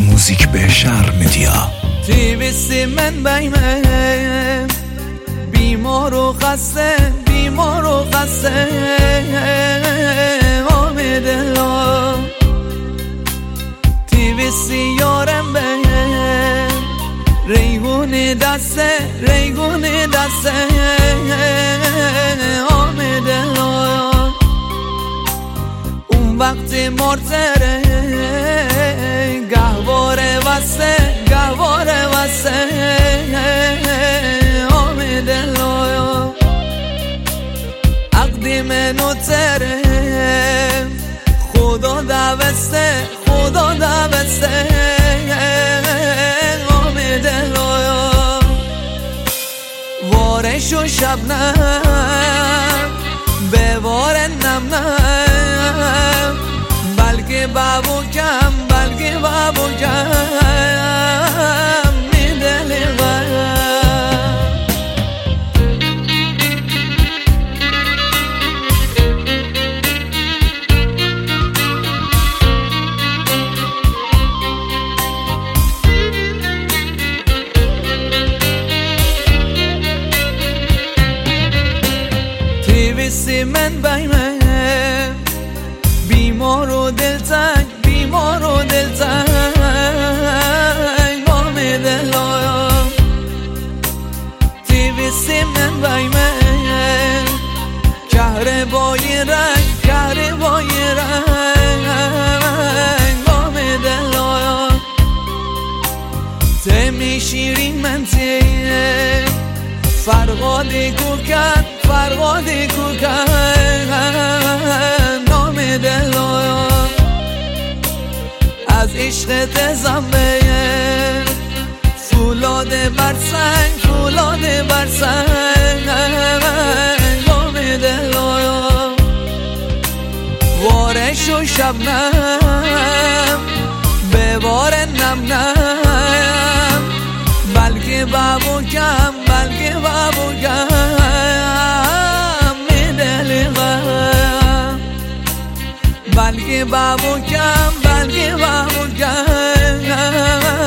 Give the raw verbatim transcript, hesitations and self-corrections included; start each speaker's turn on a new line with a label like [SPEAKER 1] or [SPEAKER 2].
[SPEAKER 1] موزیک به شهر مدیا.
[SPEAKER 2] تیویستی من بیمه بیمار و خسته بیمار و خسته آمده لا تیویستی یارم به ریگون دسته ریگون دسته آمده لا اون وقت مرتره گهواره وسته گهواره وسته آمده لا عقدی منو تره خدا دوسته خدا دوسته آمده لا وارش و شبنم به وار نم نم بلکه بابو کم بلکه بابو کم می دل غم تیویستی من بیمه بیمار و دلتنگ بیمار و دلتنگ آمده لا تیویستی من بیمه کهره بای رنگ کهره بای رنگ آمده لا تمی شیرین من تیه فرقادی کوکن فرقادی کوکن آمده لا از عشق تزمه فولاد برسنگ فولاد برسنگ آمده لا وارش و شبنم به وار نم نم بلکه بابو کم بلکه بابو کم می دل غم بلکه بابو کم بلکه بابو کم